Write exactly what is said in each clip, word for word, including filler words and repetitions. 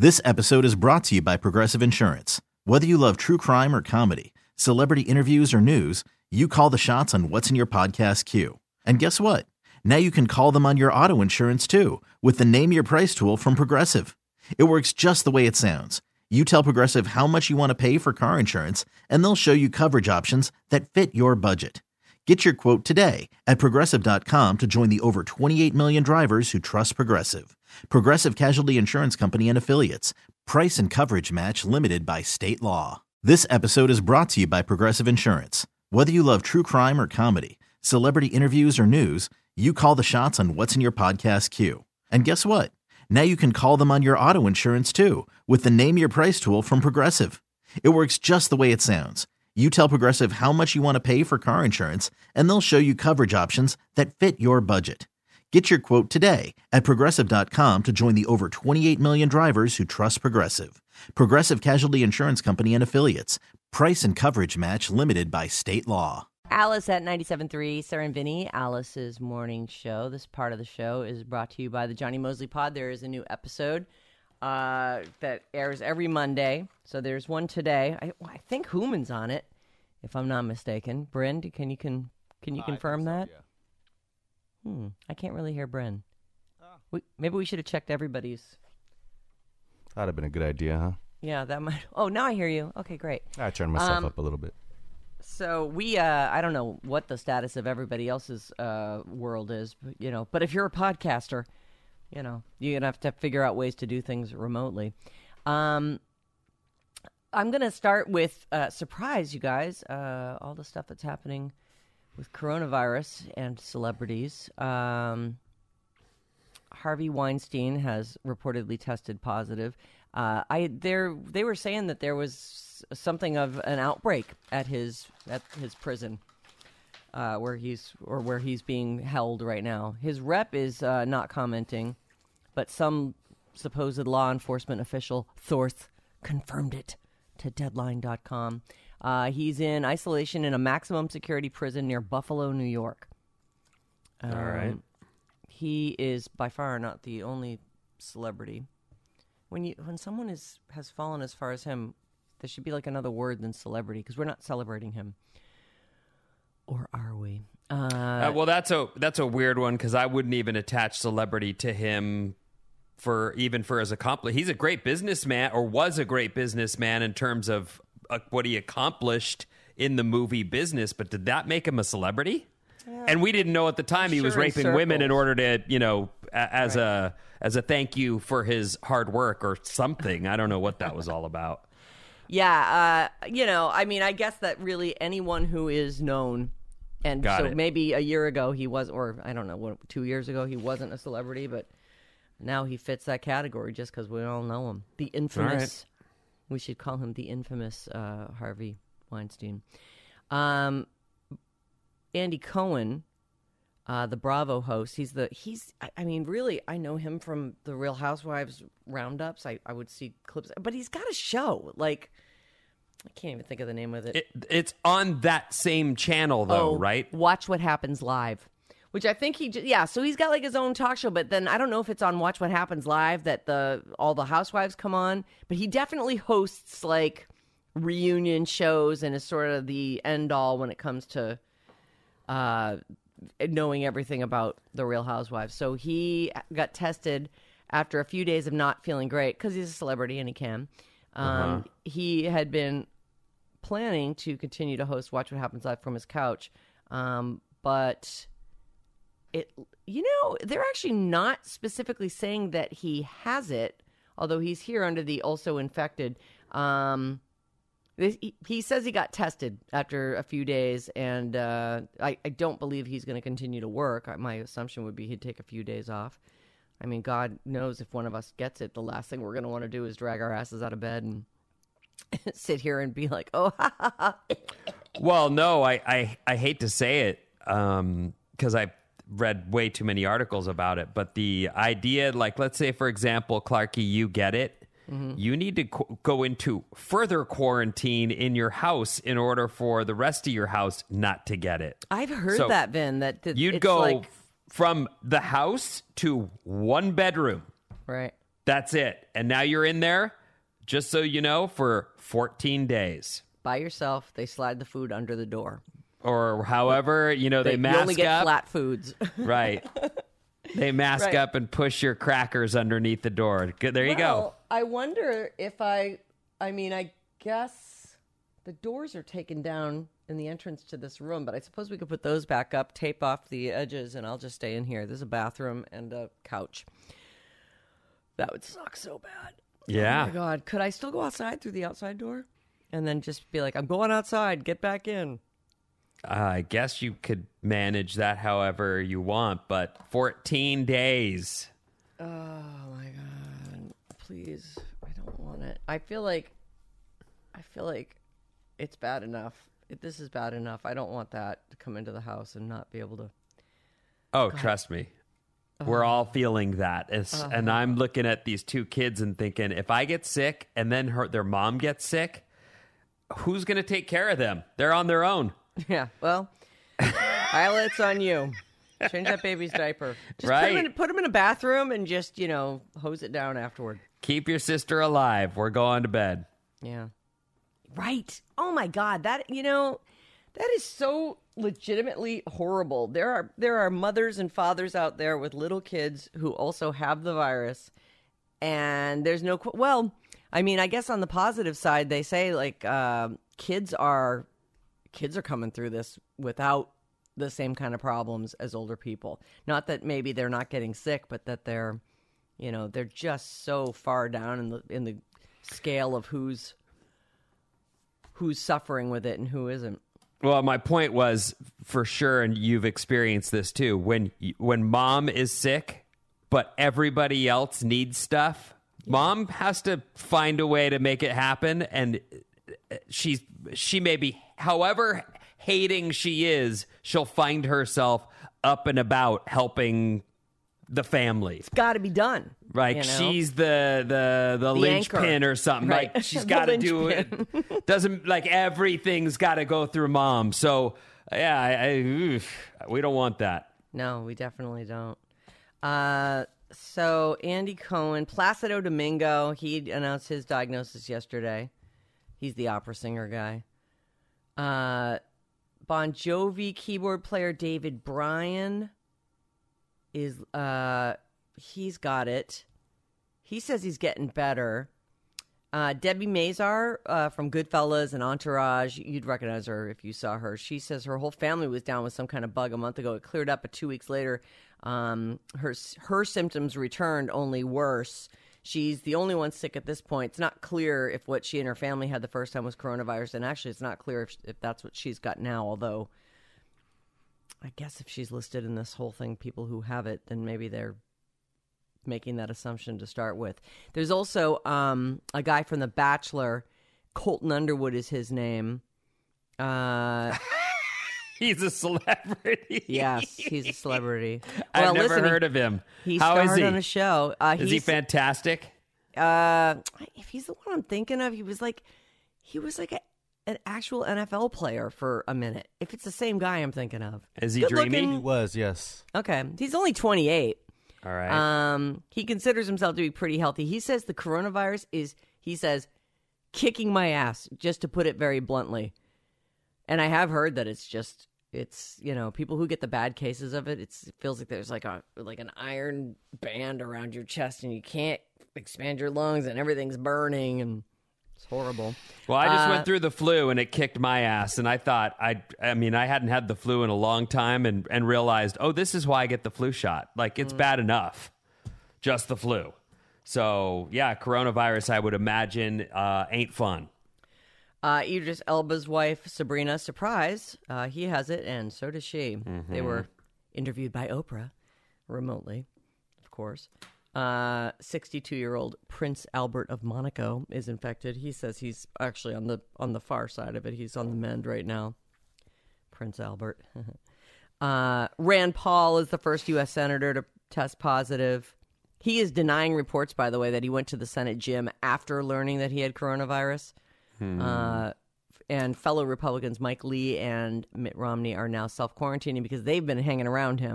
This episode is brought to you by Progressive Insurance. Whether you love true crime or comedy, celebrity interviews or news, you call the shots on what's in your podcast queue. And guess what? Now you can call them on your auto insurance too with the Name Your Price tool from Progressive. It works just the way it sounds. You tell Progressive how much you want to pay for car insurance, and they'll show you coverage options that fit your budget. Get your quote today at Progressive dot com to join the over twenty-eight million drivers who trust Progressive. Progressive Casualty Insurance Company and Affiliates. Price and coverage match limited by state law. This episode is brought to you by Progressive Insurance. Whether you love true crime or comedy, celebrity interviews or news, you call the shots on what's in your podcast queue. And guess what? Now you can call them on your auto insurance too with the Name Your Price tool from Progressive. It works just the way it sounds. You tell Progressive how much you want to pay for car insurance, and they'll show you coverage options that fit your budget. Get your quote today at Progressive dot com to join the over twenty-eight million drivers who trust Progressive. Progressive Casualty Insurance Company and Affiliates. Price and coverage match limited by state law. Alice at ninety-seven point three, Sarah and Vinny, Alice's morning show. This part of the show is brought to you by the Johnny Mosley Pod. There is a new episode uh, that airs every Monday. So there's one today. I, I think Human's on it, if I'm not mistaken. Bryn, can you can can you uh, confirm that? So, yeah. Hmm. I can't really hear Bryn. Oh. We, maybe we should have checked everybody's. That'd have been a good idea, huh? Yeah, that might. Oh, now I hear you. Okay, great. I turned myself um, up a little bit. So we, uh, I don't know what the status of everybody else's uh, world is, but, you know. But if you're a podcaster, you know, you're gonna have to figure out ways to do things remotely. Um, I'm gonna start with uh, surprise, you guys. Uh, all the stuff that's happening with coronavirus and celebrities. Um, Harvey Weinstein has reportedly tested positive. Uh, I there they were saying that there was something of an outbreak at his at his prison, uh, where he's or where he's being held right now. His rep is uh, not commenting, but some supposed law enforcement official, Thorth, confirmed it to Deadline dot com. Uh, he's in isolation in a maximum security prison near Buffalo, New York. Um, All right. He is by far not the only celebrity. When you when someone is has fallen as far as him, there should be like another word than celebrity, because we're not celebrating him, or are we? Uh, uh, well, that's a that's a weird one, because I wouldn't even attach celebrity to him for even for his accomplishment. He's a great businessman, or was a great businessman in terms of uh, what he accomplished in the movie business. But did that make him a celebrity? Yeah. And we didn't know at the time he sure was raping in women in order to, you know, a, as right. a as a thank you for his hard work or something. I don't know what that was all about. Yeah, uh, you know, I mean, I guess that really anyone who is known, and Got so it. maybe a year ago he was, or I don't know, what, two years ago he wasn't a celebrity, but now he fits that category just because we all know him. The infamous, right. We should call him the infamous uh, Harvey Weinstein. Um, Andy Cohen, uh, the Bravo host, he's the, he's, I, I mean, really, I know him from the Real Housewives roundups. I, I would see clips, but he's got a show. Like, I can't even think of the name of it. it it's on that same channel, though, oh, right? Watch What Happens Live, which I think he, j- yeah, so he's got like his own talk show, but then I don't know if it's on Watch What Happens Live that the all the housewives come on, but he definitely hosts like reunion shows and is sort of the end all when it comes to uh, knowing everything about the Real Housewives. So he got tested after a few days of not feeling great because he's a celebrity and he can. Um, uh-huh. He had been planning to continue to host Watch What Happens Live from his couch, um, but it, you know, they're actually not specifically saying that he has it, although he's here under the also infected. Um, He, he says he got tested after a few days, and uh, I, I don't believe he's going to continue to work. My assumption would be he'd take a few days off. I mean, God knows if one of us gets it, the last thing we're going to want to do is drag our asses out of bed and sit here and be like, oh, ha, ha, ha. Well, no, I, I, I hate to say it um, because I read way too many articles about it. But the idea, like, let's say, for example, Clarky, you get it. Mm-hmm. You need to qu- go into further quarantine in your house in order for the rest of your house not to get it. I've heard so that, Vin. That, that you'd it's go like... from the house to one bedroom. Right. That's it. And now you're in there, just so you know, for fourteen days. By yourself, they slide the food under the door. Or however, you know, they, they mask up. You only get up. flat foods. Right. They mask right. up and push your crackers underneath the door. Good, there you well, go. I wonder if I, I mean, I guess the doors are taken down in the entrance to this room, but I suppose we could put those back up, tape off the edges, and I'll just stay in here. There's a bathroom and a couch. That would suck so bad. Yeah. Oh, my God. Could I still go outside through the outside door? And then just be like, I'm going outside. Get back in. Uh, I guess you could manage that however you want, but fourteen days. Oh, my God. Please. I don't want it. I feel like, I feel like it's bad enough. If this is bad enough. I don't want that to come into the house and not be able to. Oh, God. Trust me. We're all feeling that. Uh-huh. And I'm looking at these two kids and thinking, if I get sick and then her, their mom gets sick, who's going to take care of them? They're on their own. Yeah, well, Isla, it's on you. Change that baby's diaper. Just right. Put him, in, put him in a bathroom and just, you know, hose it down afterward. Keep your sister alive. We're going to bed. Yeah. Right. Oh, my God. That, you know, that is so legitimately horrible. There are there are mothers and fathers out there with little kids who also have the virus. And there's no, well, I mean, I guess on the positive side, they say, like, uh, kids are... Kids are coming through this without the same kind of problems as older people. Not that maybe they're not getting sick, but that they're, you know, they're just so far down in the in the scale of who's who's suffering with it and who isn't. Well, my point was for sure, and you've experienced this too. When when mom is sick, but everybody else needs stuff, yeah. Mom has to find a way to make it happen, and she's she may be. However hating she is, she'll find herself up and about helping the family. It's got to be done. Like you know? She's the the the, the linchpin or something. Right. Like she's got to do it. Doesn't like everything's got to go through mom. So yeah, I, I, oof, we don't want that. No, we definitely don't. Uh, so Andy Cohen, Placido Domingo, he announced his diagnosis yesterday. He's the opera singer guy. Uh, Bon Jovi keyboard player David Bryan is, uh, he's got it. He says he's getting better. Uh, Debbie Mazar uh, from Goodfellas and Entourage, you'd recognize her if you saw her. She says her whole family was down with some kind of bug a month ago. It cleared up, but two weeks later, um, her her symptoms returned, only worse. She's the only one sick at this point. It's not clear if what she and her family had the first time was coronavirus, and actually it's not clear if, if that's what she's got now, although I guess if she's listed in this whole thing, people who have it, then maybe they're making that assumption to start with. There's also um, a guy from The Bachelor, Colton Underwood is his name. Uh, he's a celebrity. Yes, he's a celebrity. I've well, never listen, heard of him. He How starred is he? on a show. Uh, is he fantastic? Uh, if he's the one I'm thinking of, he was like, he was like a, an actual N F L player for a minute. If it's the same guy I'm thinking of. Is he Good dreamy? looking. He was, yes. Okay. He's only twenty-eight. All right. Um, he considers himself to be pretty healthy. He says the coronavirus is, he says, kicking my ass, just to put it very bluntly. And I have heard that it's just, it's, you know, people who get the bad cases of it, it's, it feels like there's like a like an iron band around your chest and you can't expand your lungs and everything's burning and it's horrible. Well, I just uh, went through the flu and it kicked my ass, and I thought I I mean I hadn't had the flu in a long time, and and realized, oh, this is why I get the flu shot. Like it's mm. bad enough, just the flu. So yeah, coronavirus, I would imagine, uh, ain't fun. Uh, Idris Elba's wife, Sabrina, surprise, uh, he has it, and so does she. Mm-hmm. They were interviewed by Oprah, remotely, of course. Uh, sixty-two-year-old Prince Albert of Monaco is infected. He says he's actually on the on the far side of it. He's on the mend right now. Prince Albert. uh, Rand Paul is the first U S senator to test positive. He is denying reports, by the way, that he went to the Senate gym after learning that he had coronavirus. Hmm. Uh, and fellow Republicans Mike Lee and Mitt Romney are now self-quarantining because they've been hanging around him.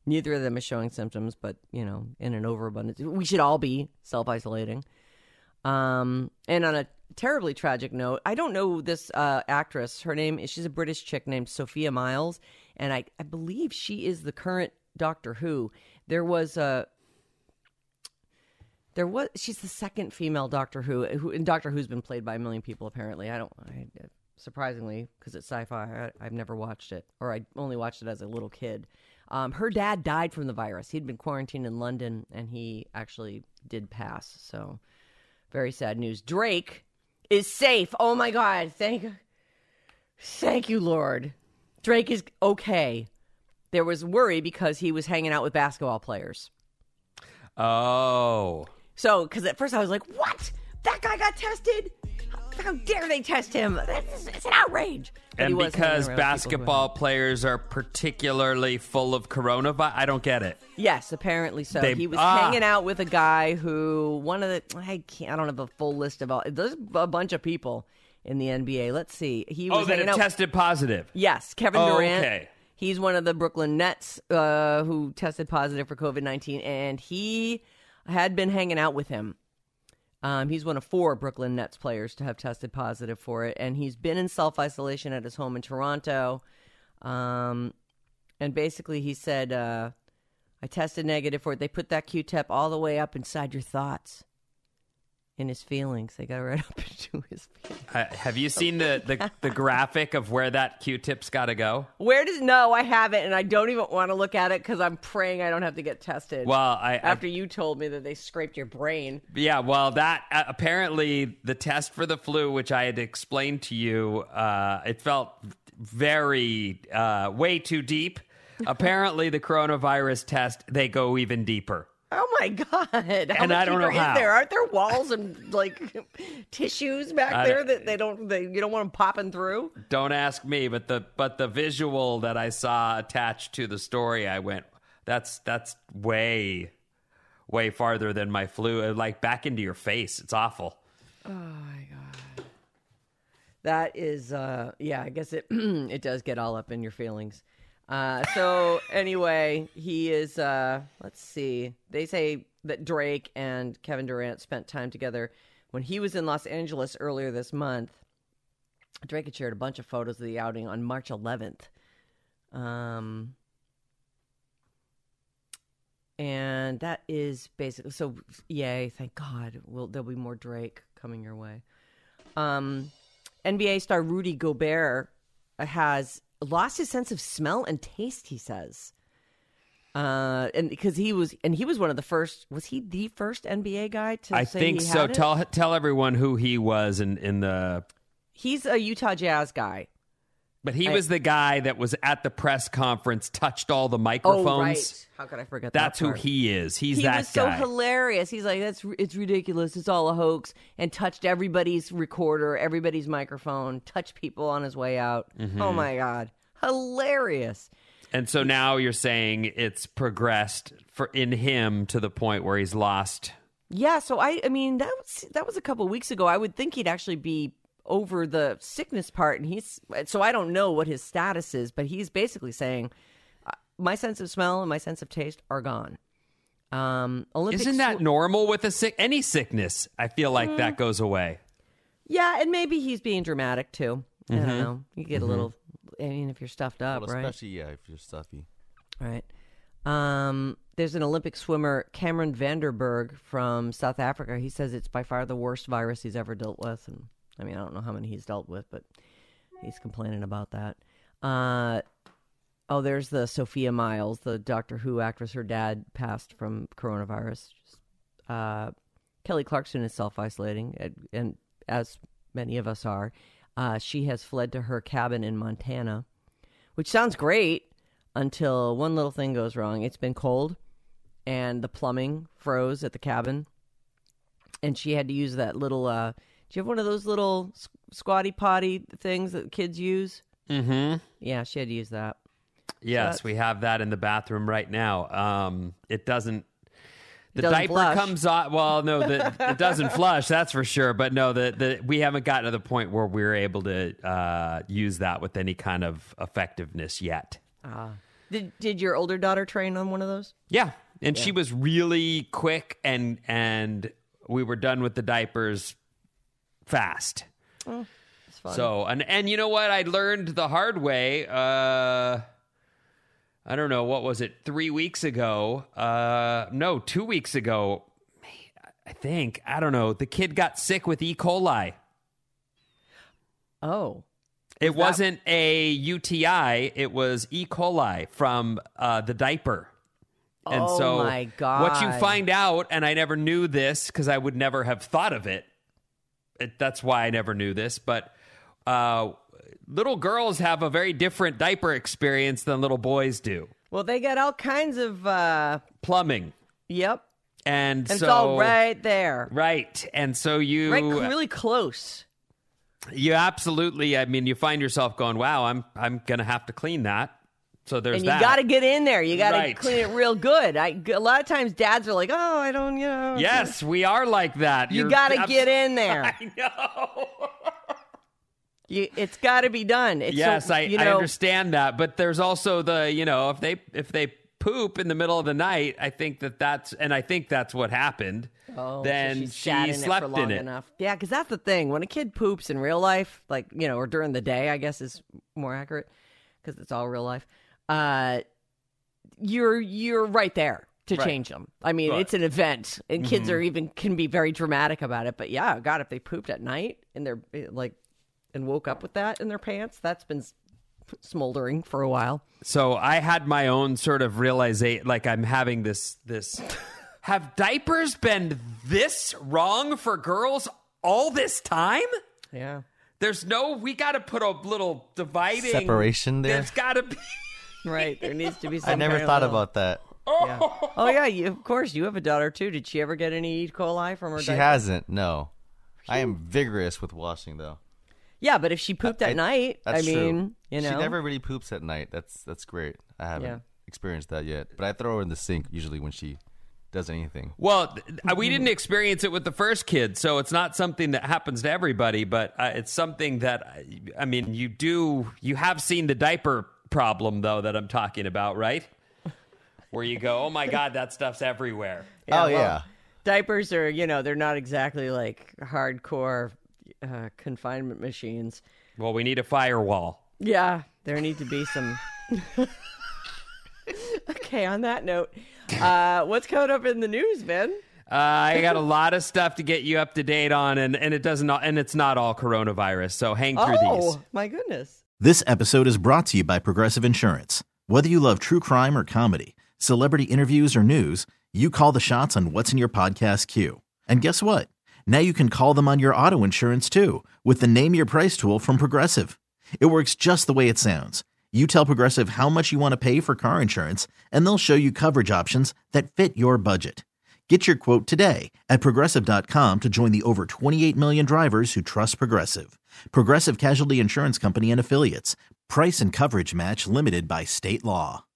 Neither of them is showing symptoms, but, you know, in an overabundance. We should all be self-isolating. Um, and on a terribly tragic note, I don't know this uh, actress. Her name is, she's a British chick named Sophia Myles, and I, I believe she is the current Doctor Who. There was a... There was she's the second female Doctor Who, who and Doctor Who's been played by a million people apparently. I don't I, surprisingly because it's sci-fi. I, I've never watched it, or I only watched it as a little kid. Um, her dad died from the virus. He'd been quarantined in London, and he actually did pass. So very sad news. Drake is safe. Oh my God! Thank, thank you, Lord. Drake is okay. There was worry because he was hanging out with basketball players. Oh. So, because at first I was like, what? That guy got tested? How dare they test him? It's, it's an outrage. But and because basketball players are particularly full of coronavirus, I don't get it. Yes, apparently so. They, he was ah. hanging out with a guy who, one of the, I can't, I don't have a full list of all, there's a bunch of people in the N B A. Let's see. He was oh, that hanging have out, tested positive. Yes, Kevin oh, Durant. Okay. He's one of the Brooklyn Nets uh, who tested positive for covid nineteen, and he had been hanging out with him. Um, he's one of four Brooklyn Nets players to have tested positive for it, and he's been in self-isolation at his home in Toronto. Um, and basically he said, uh, I tested negative for it. They put that Q-tip all the way up inside your thoughts. In his feelings. They got right up into his feelings. Uh, have you seen the, the, the graphic of where that Q-tip's got to go? Where does... No, I haven't, and I don't even want to look at it because I'm praying I don't have to get tested. Well, I... After I, you told me that they scraped your brain. Yeah, well, that... Uh, apparently, the test for the flu, which I had explained to you, uh, it felt very... Uh, way too deep. Apparently, the coronavirus test, they go even deeper. Oh my God! How and much I don't know deeper how. Is there? Aren't there walls and like tissues back I there that they don't? They, you don't want them popping through. Don't ask me, but the but the visual that I saw attached to the story, I went, "That's that's way, way farther than my flu. Like back into your face. It's awful." Oh my God! That is, uh, yeah. I guess it it does get all up in your feelings. Uh, so anyway, he is, uh, let's see, they say that Drake and Kevin Durant spent time together when he was in Los Angeles earlier this month. Drake had shared a bunch of photos of the outing on March eleventh. Um, and that is basically, so yay, thank God, we'll, there'll be more Drake coming your way. Um, N B A star Rudy Gobert has lost his sense of smell and taste, he says. Uh, and because he was, and he was one of the first, was he the first N B A guy to I say think he so. had it? Tell tell everyone who he was in, in the... He's a Utah Jazz guy. But he I, was the guy that was at the press conference, touched all the microphones. Oh, right. How could I forget that That's who part? he is. He's he that was so guy. hilarious. He's like, "That's it's ridiculous. It's all a hoax," and touched everybody's recorder, everybody's microphone, touched people on his way out. Mm-hmm. Oh my God, hilarious! And so now you're saying it's progressed for in him to the point where he's lost. Yeah. So I, I mean, that was that was a couple weeks ago. I would think he'd actually be over the sickness part, and he's so I don't know what his status is, but he's basically saying uh, my sense of smell and my sense of taste are gone. Um, Olympic Isn't that sw- normal with a sick any sickness? I feel like mm. that goes away. Yeah, and maybe he's being dramatic too. Mm-hmm. I don't know. You get mm-hmm. a little. I mean, if you're stuffed up, well, right? Especially yeah, if you're stuffy. Right. Um, there's an Olympic swimmer, Cameron Vanderberg from South Africa. He says it's by far the worst virus he's ever dealt with, and I mean, I don't know how many he's dealt with, but he's complaining about that. Uh, oh, there's the Sophia Myles, the Doctor Who actress. Her dad passed from coronavirus. Uh, Kelly Clarkson is self-isolating, and, and as many of us are. Uh, she has fled to her cabin in Montana, which sounds great until one little thing goes wrong. It's been cold, and the plumbing froze at the cabin, and she had to use that little... Uh, do you have one of those little squatty potty things that kids use? Mm-hmm. Yeah, she had to use that. Yes, so we have that in the bathroom right now. Um, it doesn't... The it doesn't diaper flush. comes off... Well, no, the, it doesn't flush, that's for sure. But no, the, the we haven't gotten to the point where we're able to uh, use that with any kind of effectiveness yet. Uh, Did Did your older daughter train on one of those? Yeah, and she was really quick, and and we were done with the diapers fast. Oh, that's fun. So, and and you know what? I learned the hard way. Uh, I don't know, what was it? Three weeks ago? Uh, no, two weeks ago. I think, I don't know. The kid got sick with E. coli. Oh. It that- wasn't a U T I. It was E. coli from uh, the diaper. And Oh, so my God. what you find out, and I never knew this because I would never have thought of it. it that's why I never knew this. But uh, little girls have a very different diaper experience than little boys do. Well, they got all kinds of, uh, Plumbing. yep. And, And so, it's all right there. Right. And so you... Right, really close. You absolutely, I mean, you find yourself going, wow, I'm I'm going to have to clean that. So there's And you that. got to get in there. You got to Right. clean it real good. I, a lot of times dads are like, oh, I don't, you know. Yes, we are like that. You You're got to abs- get in there. I know. You, it's got to be done. It's Yes, so, I, you I know, understand that, but there's also the, you know, if they if they poop in the middle of the night, I think that that's, and I think that's what happened. Oh, so then she sat she in slept it for long in it. enough. Yeah, because that's the thing. When a kid poops in real life, like, you know, or during the day, I guess is more accurate because it's all real life. Uh, you're you're right there to Right. change them. I mean, Right. it's an event, and kids Mm-hmm. are even can be very dramatic about it. But yeah, God, if they pooped at night and they're like and woke up with that in their pants, that's been s- smoldering for a while. So I had my own sort of realization, like I'm having this this. Have diapers been this wrong for girls all this time? Yeah. There's no, we got to put a little dividing Separation there? There's got to be. Right. There needs to be some I never kind thought of little- about that. Yeah. Oh yeah, you, of course you have a daughter too. Did she ever get any E. coli from her She diaper? hasn't, no. I am vigorous with washing, though. Yeah, but if she pooped at I- night, I That's mean, true. you know, She never really poops at night. That's that's great. I haven't Yeah. experienced that yet. But I throw her in the sink usually when she does anything. Well, th- we didn't experience it with the first kid, so it's not something that happens to everybody, but uh, it's something that, I- I mean, you do, you have seen the diaper problem, though, that I'm talking about, right? Where you go, oh my God, that stuff's everywhere. Yeah, oh, well, yeah. diapers are, you know, they're not exactly like hardcore uh, confinement machines. Well, we need a firewall. Yeah, there need to be some. Okay, on that note, uh, what's coming up in the news, Ben? Uh, I got a lot of stuff to get you up to date on, and, and it doesn't, and it's not all coronavirus, so hang through Oh, these. my goodness. This episode is brought to you by Progressive Insurance. Whether you love true crime or comedy, celebrity interviews or news, you call the shots on what's in your podcast queue. And guess what? Now you can call them on your auto insurance too with the Name Your Price tool from Progressive. It works just the way it sounds. You tell Progressive how much you want to pay for car insurance, and they'll show you coverage options that fit your budget. Get your quote today at Progressive dot com to join the over twenty-eight million drivers who trust Progressive. Progressive Casualty Insurance Company and Affiliates. Price and coverage match limited by state law.